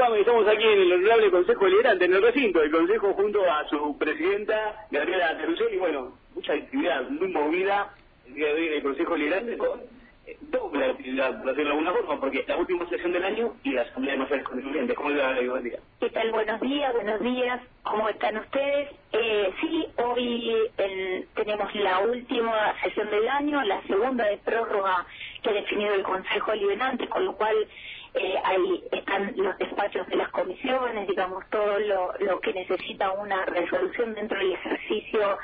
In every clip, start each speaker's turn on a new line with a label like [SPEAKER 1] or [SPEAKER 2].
[SPEAKER 1] Pame, estamos aquí en el honorable Consejo Deliberante, en el recinto del Consejo, junto a su presidenta, Gabriela Terusel, y bueno, mucha actividad muy movida el día de hoy en el Consejo Deliberante, con doble actividad, por decirlo de alguna forma, porque es la última sesión del año y la Asamblea de Mayores Constituyentes. ¿Cómo le va? Buen día.
[SPEAKER 2] ¿Qué tal? Buenos días, ¿cómo están ustedes? Sí, hoy tenemos la última sesión del año, la segunda de prórroga que ha definido el Consejo Deliberante, con lo cual ahí están los despachos de las comisiones, digamos, todo lo que necesita una resolución dentro del ejercicio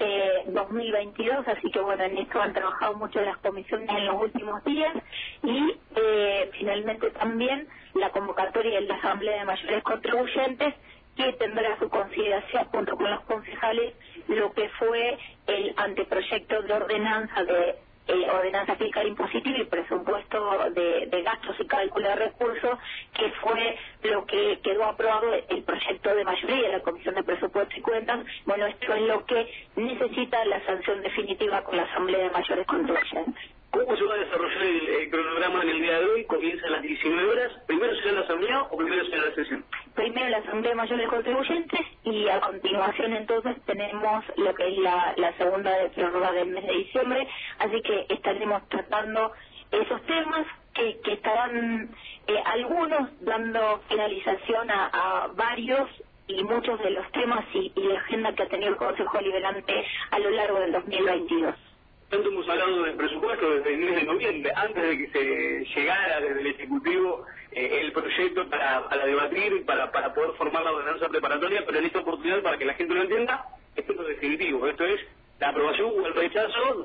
[SPEAKER 2] 2022, así que bueno, en esto han trabajado mucho las comisiones en los últimos días y finalmente también la convocatoria de la Asamblea de Mayores Contribuyentes, que tendrá a su consideración junto con los concejales lo que fue el anteproyecto de ordenanza ordenanza fiscal impositiva y presupuesto de gastos y cálculo de recursos, que fue lo que quedó aprobado el proyecto de mayoría de la Comisión de Presupuestos y Cuentas. Bueno, esto es lo que necesita la sanción definitiva con la Asamblea de Mayores Contribuyentes.
[SPEAKER 1] ¿Cómo se va a desarrollar el cronograma en el día de hoy? Comienza a las 19 horas. ¿Primero será la Asamblea o primero será la sesión?
[SPEAKER 2] Primero la Asamblea de Mayores Contribuyentes y a continuación entonces tenemos lo que es la segunda de prórroga del mes de diciembre, así que estaremos tratando esos temas que estarán algunos dando finalización a varios y muchos de los temas y la agenda que ha tenido el Consejo Deliberante a lo largo del 2022.
[SPEAKER 1] Tanto hemos hablado del presupuesto desde el mes de noviembre, antes de que se llegara desde el Ejecutivo el proyecto para debatir, para poder formar la ordenanza preparatoria, pero en esta oportunidad, para que la gente lo entienda, esto es lo definitivo, esto es la aprobación o el rechazo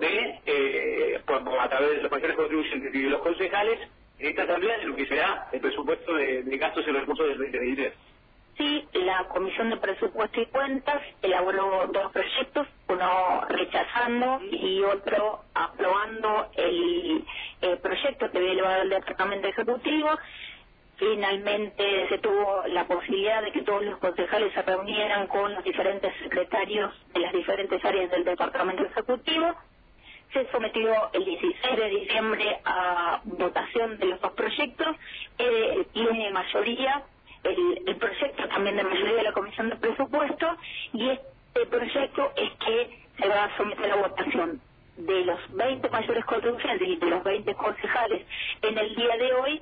[SPEAKER 1] a través de los mayores contribuyentes y de los concejales en esta asamblea de lo que será el presupuesto de gastos y recursos del 2023.
[SPEAKER 2] Sí, la Comisión de Presupuesto y Cuentas elaboró dos proyectos, uno rechazando y otro aprobando el proyecto que había elevado el Departamento Ejecutivo. Finalmente se tuvo la posibilidad de que todos los concejales se reunieran con los diferentes secretarios de las diferentes áreas del Departamento Ejecutivo. Se sometió el 16 de diciembre a votación de los dos proyectos, tiene mayoría. El proyecto también de mayoría de la Comisión de Presupuestos, y este proyecto es que se va a someter a votación de los 20 mayores contribuyentes y de los 20 concejales en el día de hoy,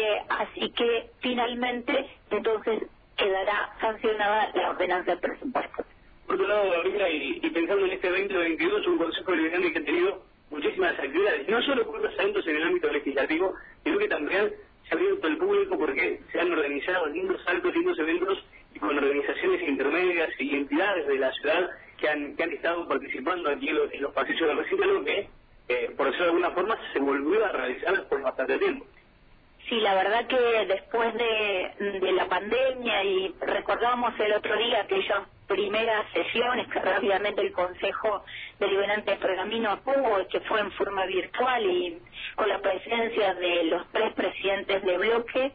[SPEAKER 2] así que finalmente entonces quedará sancionada la ordenanza de presupuestos.
[SPEAKER 1] Por otro lado, Gabriela, y pensando en este 2022, un Consejo Deliberante que ha tenido muchísimas actividades, no solo por los eventos en el ámbito legislativo, sino que también se ha abierto al público porque se han organizado lindos actos, lindos eventos con organizaciones intermedias y entidades de la ciudad que han estado participando aquí en los pasillos del recinto, algo que, por decirlo de alguna forma, se volvió a realizar por bastante tiempo.
[SPEAKER 2] Sí, la verdad que después de la pandemia, y recordamos el otro día aquellas primeras sesiones que rápidamente el Consejo Deliberante de Pergamino tuvo, que fue en forma virtual y con la presencia de los 3 presidentes de bloque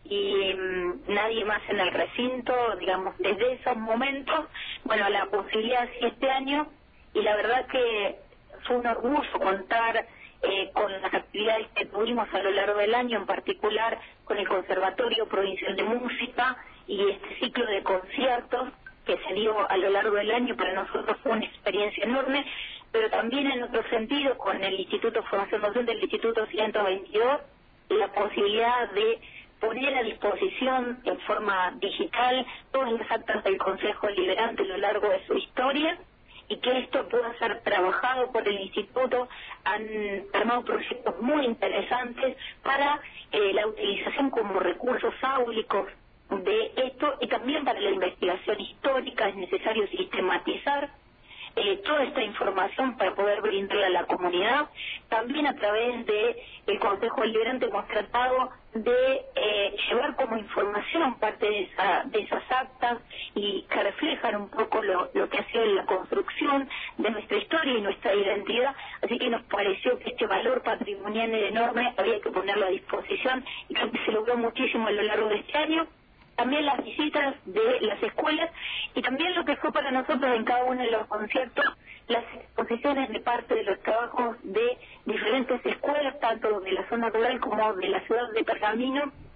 [SPEAKER 2] y nadie más en el recinto, digamos, desde esos momentos, bueno, la posibilidad sí este año, y la verdad que fue un orgullo contar con las actividades que tuvimos a lo largo del año, en particular con el Conservatorio Provincial de Música y este ciclo de conciertos que se dio a lo largo del año. Para nosotros fue una experiencia enorme, pero también en otro sentido con el Instituto de Formación Docente del Instituto 122, la posibilidad de poner a disposición en forma digital todas las actas del Consejo Deliberante a lo largo de su historia, y que esto pueda ser trabajado por el Instituto. Han armado proyectos muy interesantes para la utilización como recursos áulicos de esto, y también para la investigación histórica es necesario sistematizar toda esta información para poder brindarla a la comunidad. También a través de el Consejo Deliberante hemos tratado de llevar como información parte de esas actas y que reflejan un poco lo que ha sido la construcción de nuestra historia y nuestra identidad, así que nos pareció que este valor patrimonial enorme había que ponerlo a disposición, y creo que se logró muchísimo a lo largo de este año. También las visitas de las escuelas, y también lo que fue para nosotros en cada uno de los conciertos, las exposiciones de parte de los trabajos de diferentes escuelas, tanto de la zona rural como de la ciudad de Pergamino,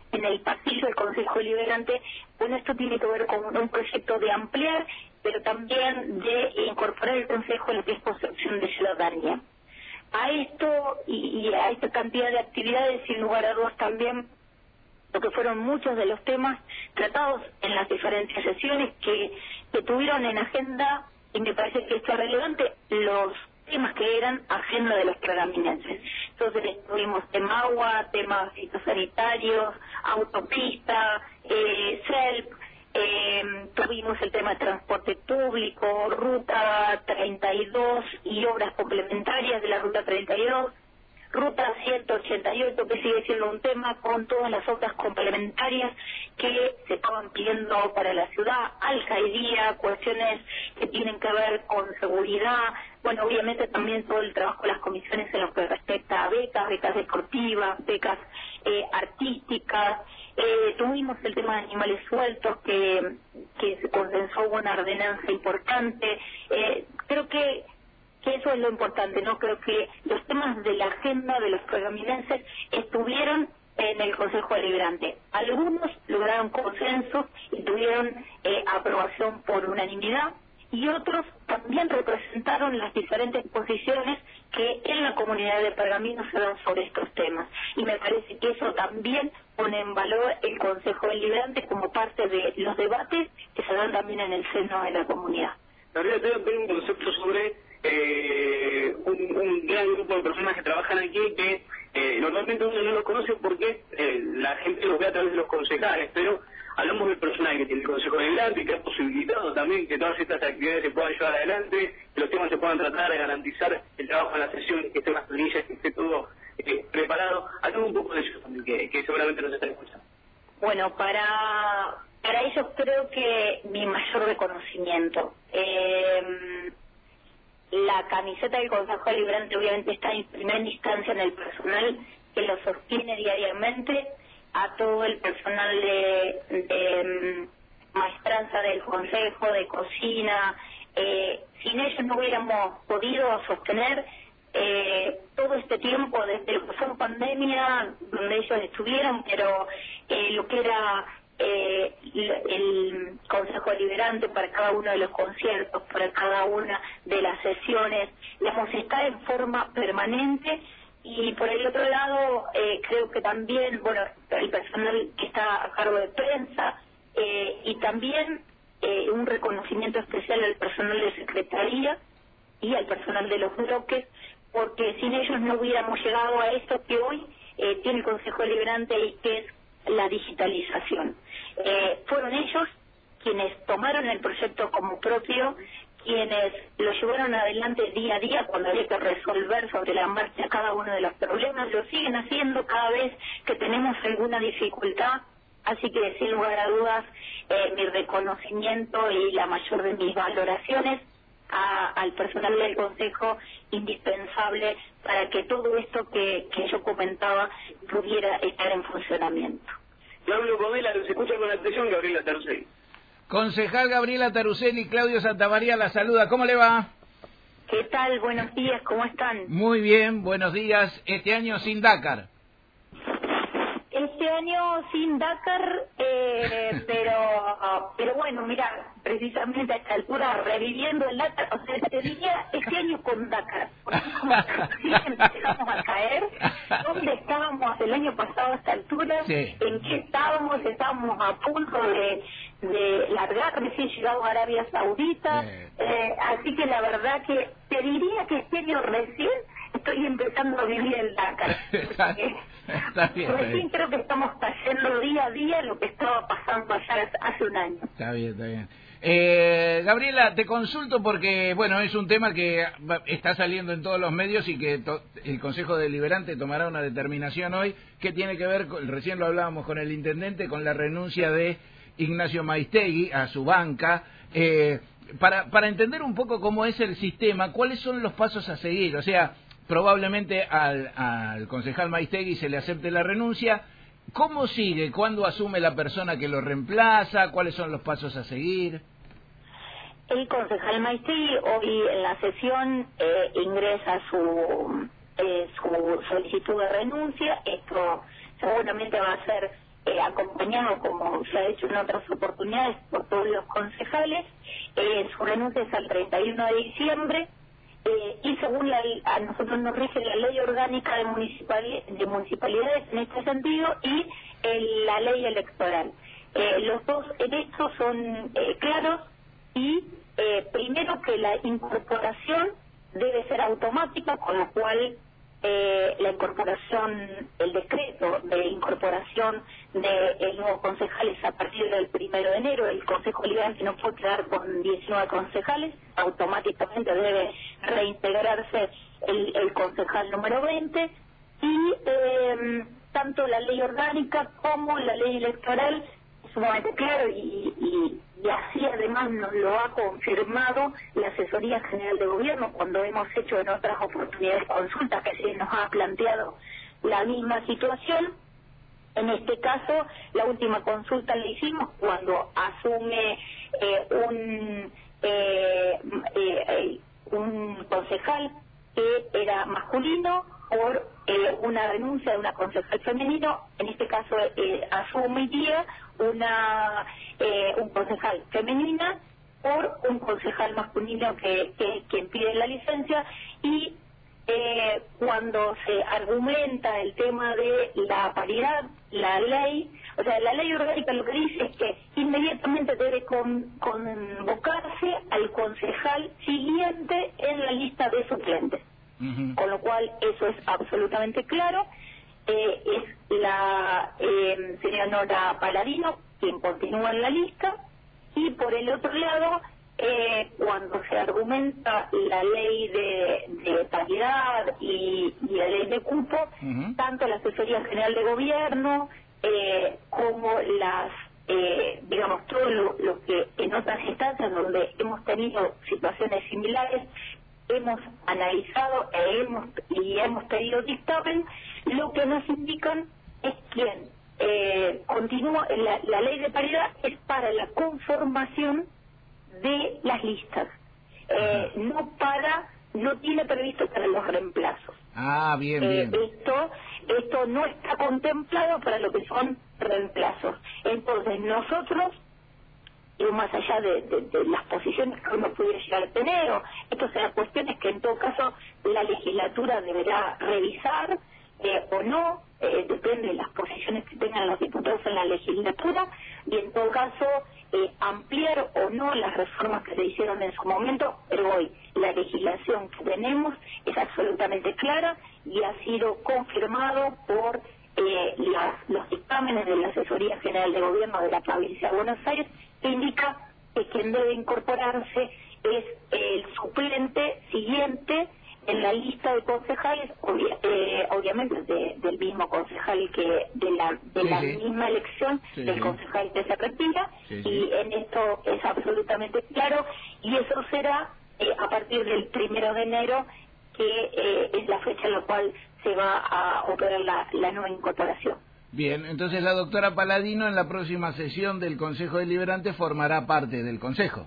[SPEAKER 2] en el pasillo del Consejo Deliberante. Bueno, esto tiene que ver con un proyecto de ampliar, pero también de incorporar el Consejo en lo que es construcción de ciudadanía. A esto y a esta cantidad de actividades, sin lugar a dudas también, lo que fueron muchos de los temas tratados en las diferentes sesiones que tuvieron en agenda, y me parece que esto es relevante, los temas que eran agenda de los pergaminenses. Entonces tuvimos tema agua, temas fitosanitarios, autopista, CELP, tuvimos el tema de transporte público, ruta 32 y obras complementarias de la ruta 32, ruta 188, que sigue siendo un tema con todas las obras complementarias que se estaban pidiendo para la ciudad, alcaldía, cuestiones que tienen que ver con seguridad, bueno, obviamente también todo el trabajo de las comisiones en lo que respecta a becas deportivas, becas artísticas. Tuvimos el tema de animales sueltos que se consensó una ordenanza importante. Creo que eso es lo importante, ¿no? Creo que los temas de la agenda de los pergaminenses estuvieron en el Consejo Deliberante. Algunos lograron consenso y tuvieron aprobación por unanimidad, y otros también representaron las diferentes posiciones que en la comunidad de Pergamino se dan sobre estos temas. Y me parece que eso también pone en valor el Consejo Deliberante como parte de los debates que se dan también en el seno de la comunidad.
[SPEAKER 1] Gabriela, tengo un concepto sobre un gran grupo de personas que trabajan aquí que normalmente uno no los conoce porque la gente los ve a través de los concejales, pero hablamos del personal que tiene el Consejo Deliberante y que ha posibilitado también que todas estas actividades se puedan llevar adelante, que los temas se puedan tratar, de garantizar el trabajo en la sesión, que estén las planillas, que esté todo preparado. Hablamos un poco de eso también, que seguramente nos están escuchando.
[SPEAKER 2] Bueno, para ellos creo que mi mayor reconocimiento. La camiseta del Consejo Deliberante obviamente está en primera instancia en el personal que lo sostiene diariamente, a todo el personal de maestranza del Consejo, de cocina. Sin ellos no hubiéramos podido sostener todo este tiempo desde lo que fue pandemia, donde ellos estuvieron, pero lo que era el Consejo Deliberante para cada uno de los conciertos, para cada una de las sesiones, digamos, está en forma permanente. Y por el otro lado, creo que también, bueno, el personal que está a cargo de prensa, y también un reconocimiento especial al personal de secretaría y al personal de los bloques, porque sin ellos no hubiéramos llegado a esto que hoy tiene el Consejo Deliberante y que es la digitalización. Fueron ellos quienes tomaron el proyecto como propio, quienes lo llevaron adelante día a día cuando había que resolver sobre la marcha cada uno de los problemas, lo siguen haciendo cada vez que tenemos alguna dificultad, así que sin lugar a dudas mi reconocimiento y la mayor de mis valoraciones al personal del Consejo, indispensable para que todo esto que yo comentaba pudiera estar en funcionamiento.
[SPEAKER 1] Yo hablo con él, se escucha con atención Gabriela Taruselli.
[SPEAKER 3] Concejal Gabriela Taruselli, Claudio Santamaría la saluda. ¿Cómo le va?
[SPEAKER 2] ¿Qué tal? Buenos días, ¿cómo están?
[SPEAKER 3] Muy bien, buenos días. Este año sin Dakar.
[SPEAKER 2] Este año sin Dakar, pero bueno, mira, precisamente a esta altura, reviviendo el Dakar, o sea, te diría, este año con Dakar, porque si empezamos a caer, ¿dónde estábamos el año pasado a esta altura?
[SPEAKER 3] Sí.
[SPEAKER 2] ¿En qué estábamos? Estábamos a punto de largar, recién llegado a Arabia Saudita, así que la verdad que te diría que este año recién estoy empezando a vivir el Dakar.
[SPEAKER 3] Está bien.
[SPEAKER 2] Recién creo que estamos cayendo día a día lo que estaba pasando allá hace un año.
[SPEAKER 3] Está bien, está bien. Gabriela, te consulto porque, bueno, es un tema que está saliendo en todos los medios y que el Consejo Deliberante tomará una determinación hoy que tiene que ver, recién lo hablábamos con el intendente, con la renuncia de Ignacio Maistegui a su banca. Para entender un poco cómo es el sistema, ¿cuáles son los pasos a seguir? O sea, probablemente al concejal Maistegui se le acepte la renuncia. ¿Cómo sigue? ¿Cuándo asume la persona que lo reemplaza? ¿Cuáles son los pasos a seguir?
[SPEAKER 2] El concejal Maistegui hoy en la sesión ingresa su solicitud de renuncia. Esto seguramente va a ser acompañado, como se ha hecho en otras oportunidades, por todos los concejales. Su renuncia es al 31 de diciembre. Y según a nosotros nos rige la ley orgánica de municipalidades en este sentido y la ley electoral. Los dos hechos son claros y primero que la incorporación debe ser automática, con lo cual la incorporación, el decreto de incorporación de nuevos concejales a partir del 1 de enero, el Consejo Liberante no puede quedar con 19 concejales, automáticamente debe reintegrarse el concejal número 20 y tanto la ley orgánica como la ley electoral es sumamente claro y así además nos lo ha confirmado la Asesoría General de Gobierno cuando hemos hecho en otras oportunidades consultas que se nos ha planteado la misma situación. En este caso, la última consulta la hicimos cuando asume un concejal que era masculino por una renuncia de una concejal femenino. En este caso asumiría un concejal femenina por un concejal masculino que pide la licencia y cuando se argumenta el tema de la paridad, la ley, o sea, la ley orgánica lo que dice es que inmediatamente debe convocarse al concejal siguiente en la lista de suplentes. Con lo cual eso es absolutamente claro. Es la señora Nora Paladino quien continúa en la lista y por el otro lado cuando se argumenta la ley de paridad y la ley de cupo, tanto la Asesoría General de Gobierno como las digamos todo lo que en otras instancias donde hemos tenido situaciones similares hemos analizado y hemos pedido dictamen, lo que nos indican es que continúa la ley de paridad es para la conformación de las listas, no tiene previsto para los reemplazos.
[SPEAKER 3] Bien, bien.
[SPEAKER 2] Esto no está contemplado para lo que son reemplazos. Entonces nosotros, más allá de las posiciones que uno pudiera llegar a tener, esto serán cuestiones que en todo caso la legislatura deberá revisar o no, depende de las posiciones que tengan los diputados en la legislatura, y en todo caso ampliar o no las reformas que se hicieron en su momento, pero hoy la legislación que tenemos es absolutamente clara y ha sido confirmado por los dictámenes de la Asesoría General de Gobierno de la provincia de Buenos Aires, que indica que quien debe incorporarse es el suplente siguiente en la lista de concejales, obviamente del mismo concejal que de la misma elección del concejal que se retira, y en esto es absolutamente claro, y eso será a partir del 1 de enero, que es la fecha en la cual se va a operar la nueva incorporación.
[SPEAKER 3] Bien, entonces la doctora Paladino en la próxima sesión del Consejo Deliberante formará parte del Consejo.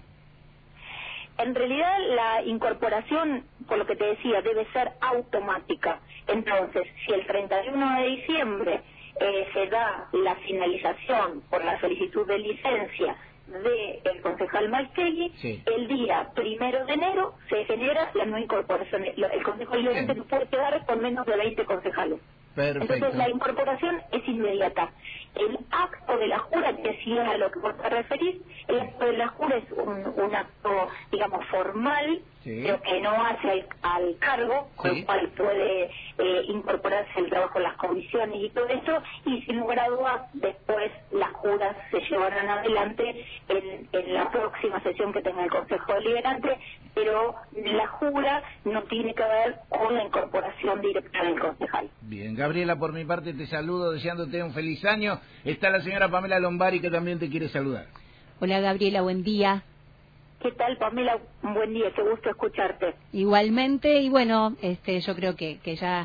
[SPEAKER 2] En realidad la incorporación, por lo que te decía, debe ser automática. Entonces, si el 31 de diciembre se da la finalización por la solicitud de licencia del concejal Maistegui, el día 1 de enero se genera la nueva incorporación. El Consejo Deliberante no puede quedar con menos de 20 concejales.
[SPEAKER 3] Perfecto.
[SPEAKER 2] Entonces la incorporación es inmediata. El acto de la jura, que sí es a lo que vos te referís, el acto de la jura es un acto, digamos, formal, pero que no hace al cargo, con lo cual puede incorporarse al trabajo en las comisiones y todo eso, y sin lugar a dudas, después las juras se llevarán adelante en la próxima sesión que tenga el Consejo Deliberante, pero la jura no tiene que ver con la incorporación directa del concejal.
[SPEAKER 3] Bien, Gabriela, por mi parte te saludo deseándote un feliz año. Está la señora Pamela Lombari que también te quiere saludar. Hola Gabriela, buen día.
[SPEAKER 2] ¿Qué tal, Pamela? Un buen día, qué gusto escucharte.
[SPEAKER 4] Igualmente, y bueno, yo creo que ya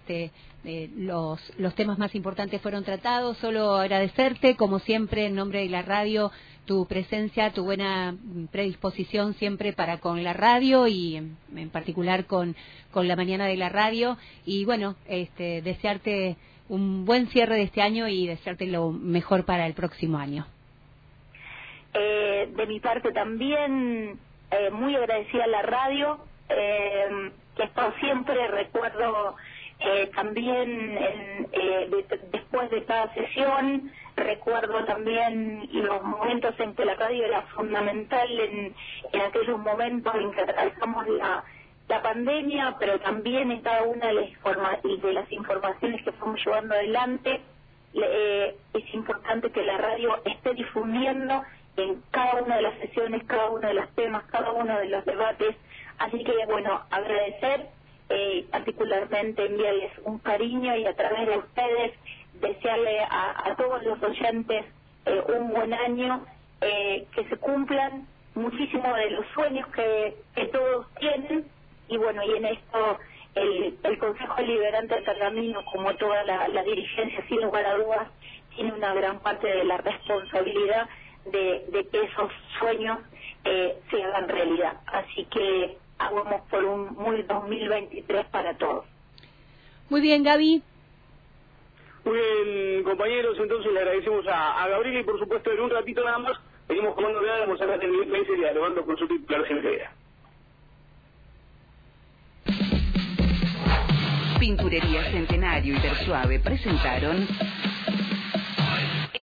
[SPEAKER 4] los temas más importantes fueron tratados. Solo agradecerte, como siempre, en nombre de la radio, tu presencia, tu buena predisposición siempre para con la radio y en particular con la mañana de la radio. Y bueno, desearte un buen cierre de este año y desearte lo mejor para el próximo año.
[SPEAKER 2] De mi parte también, muy agradecida a la radio, que esto siempre recuerdo también después de cada sesión, recuerdo también los momentos en que la radio era fundamental en aquellos momentos en que atravesamos la pandemia, pero también en cada una de las informaciones que fuimos llevando adelante. Es importante que la radio esté difundiendo en cada una de las sesiones, cada uno de los temas, cada uno de los debates. Así que, bueno, agradecer, particularmente enviarles un cariño y a través de ustedes desearle a todos los oyentes un buen año, que se cumplan muchísimos de los sueños que todos tienen. Y bueno, y en esto el Consejo Deliberante del Pergamino, como toda la dirigencia, sin lugar a dudas, tiene una gran parte de la responsabilidad de que esos sueños se hagan realidad. Así que hagamos por un muy 2023 para todos.
[SPEAKER 4] Muy bien, Gaby.
[SPEAKER 1] Muy bien, compañeros, entonces le agradecemos a Gabriela y por supuesto en un ratito nada más venimos tomando nada, vamos a hablar del nivel país y dialogando con su titular general.
[SPEAKER 5] Pinturería Centenario y Versuave presentaron